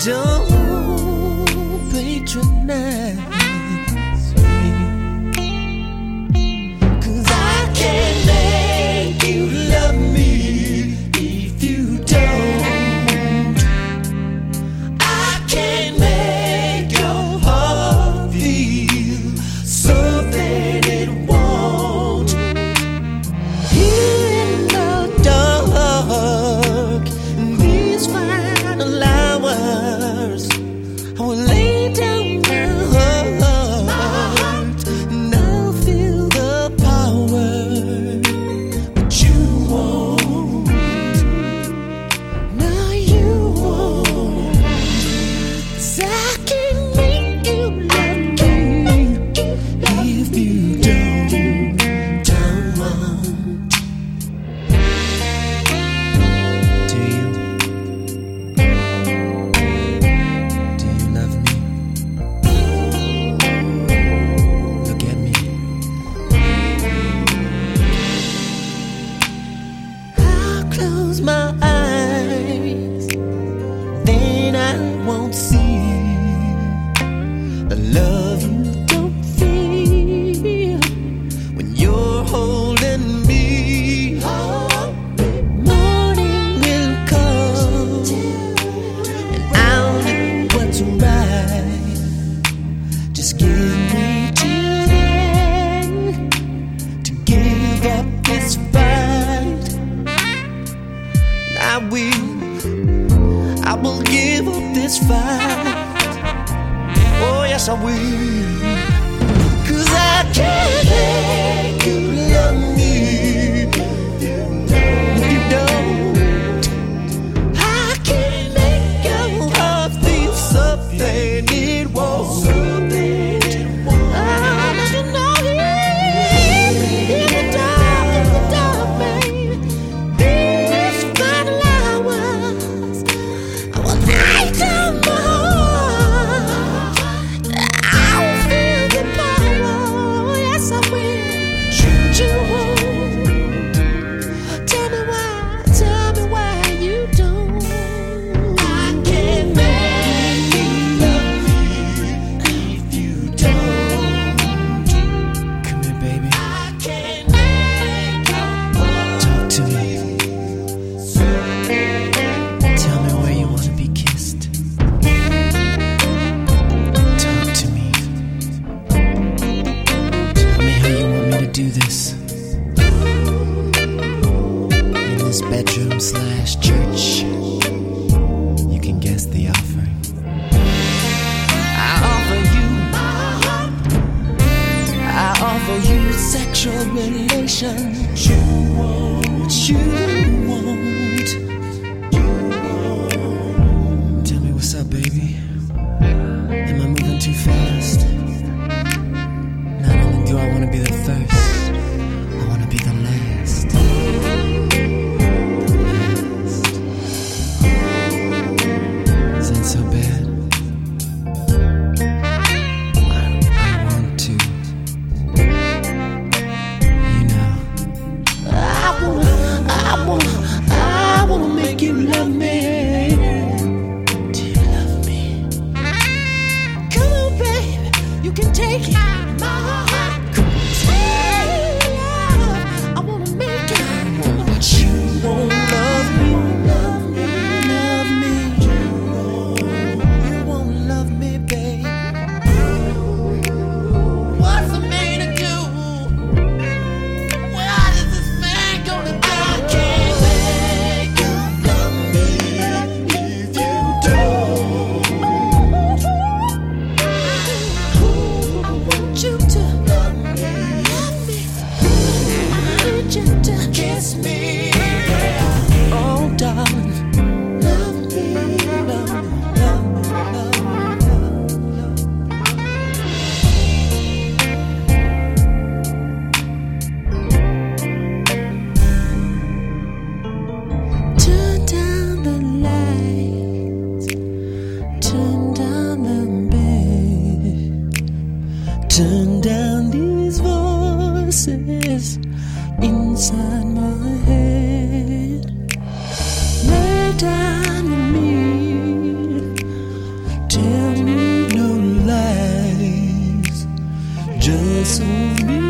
Don't patronize me, 'cause I can't make you love me if you don't. I can't make your heart feel something it won't. Here in the dark, in these final hours, I will lay down my heart, and I'll feel the power, but you won't. No, you won't. 'Cause I can make you love me if you don't want. Do you? Do you love me? Look at me. I'll close my eyes, then I won't see the love you don't feel when you're holding me. Morning will come, and I'll do what's right. Just give me till then to give up this fight. I will give up this fight. Oh yes, I will. 'Cause I can't make you love me if you don't. I can't make your heart feel something it won't. Do this in this bedroom/church. You can guess the offering. I offer you sexual relations. You won't. Tell me what's up, baby. Am I moving too fast? Not only do I want to be the first, I want to be the last. Is that so bad? I want to. You know. me.